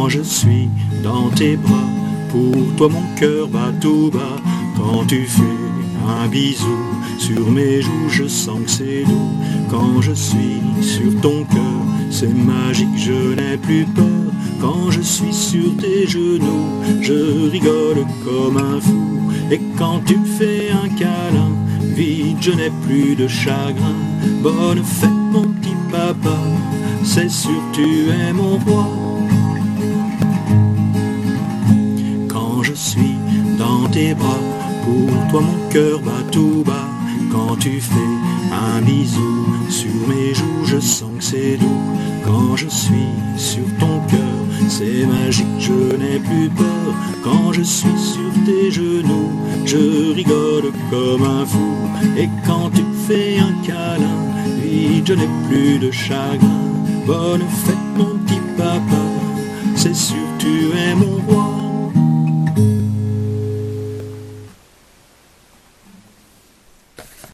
Quand je suis dans tes bras, pour toi mon cœur bat tout bas. Quand tu fais un bisou sur mes joues, je sens que c'est doux. Quand je suis sur ton cœur, c'est magique, je n'ai plus peur. Quand je suis sur tes genoux, je rigole comme un fou. Et quand tu me fais un câlin, vite je n'ai plus de chagrin. Bonne fête mon petit papa, c'est sûr tu es mon roi. Quand je suis dans tes bras, pour toi mon cœur bat tout bas. Quand tu fais un bisou sur mes joues, je sens que c'est doux. Quand je suis sur ton cœur, c'est magique, je n'ai plus peur. Quand je suis sur tes genoux, je rigole comme un fou. Et quand tu fais un câlin, vite je n'ai plus de chagrin. Bonne fête mon petit papa, c'est sûr tu es mon roi.